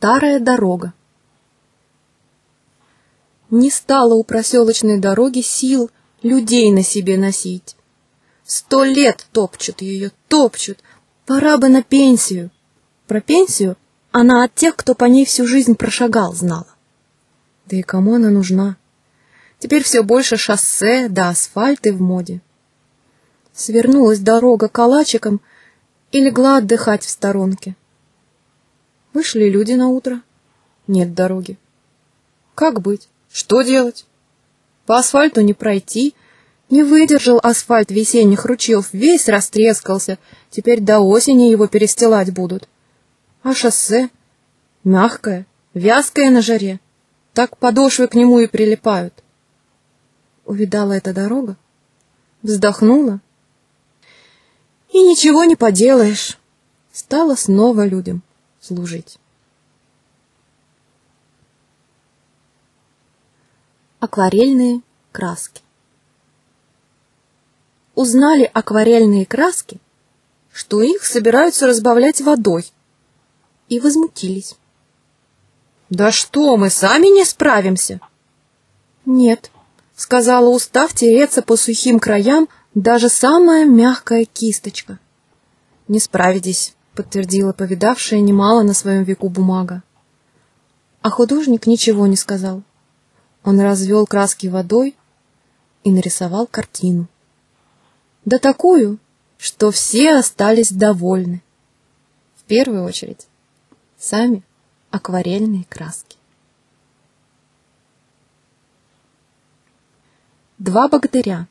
Старая дорога. Не стало у проселочной дороги сил людей на себе носить. 100 лет топчут ее, топчут. Пора бы на пенсию. Про пенсию она от тех, кто по ней всю жизнь прошагал, знала. Да и кому она нужна? Теперь все больше шоссе да асфальты в моде. Свернулась дорога калачиком и легла отдыхать в сторонке. Вышли люди на утро. Нет дороги. Как быть? Что делать? По асфальту не пройти. Не выдержал асфальт весенних ручьев, весь растрескался. Теперь до осени его перестилать будут. А шоссе? Мягкое, вязкое на жаре. Так подошвы к нему и прилипают. Увидала эта дорога, вздохнула. И ничего не поделаешь. Стала снова людям служить. Акварельные краски. Узнали акварельные краски, что их собираются разбавлять водой, и возмутились. «Да что, мы сами не справимся?» «Нет», — сказала, устав тереться по сухим краям даже самая мягкая кисточка. «Не справитесь», — подтвердила повидавшая немало на своем веку бумага. А художник ничего не сказал. Он развел краски водой и нарисовал картину. Да такую, что все остались довольны. В первую очередь, сами акварельные краски. 2 богатыря.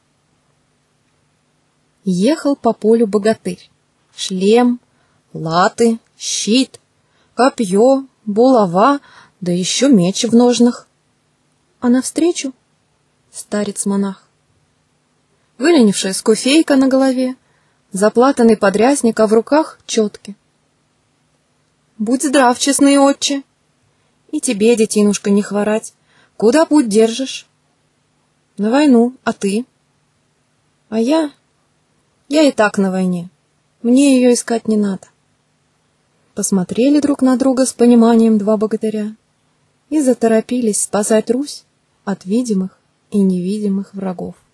Ехал по полю богатырь. Шлем, латы, щит, копье, булава, да еще меч в ножнах. А навстречу старец-монах. Выленившая скуфейка на голове, заплатанный подрясник, а в руках четки. «Будь здрав, честный отче! И тебе, детинушка, не хворать. Куда путь держишь?» «На войну, а ты?» «А я и так на войне. Мне ее искать не надо». Посмотрели друг на друга с пониманием 2 богатыря и заторопились спасать Русь от видимых и невидимых врагов.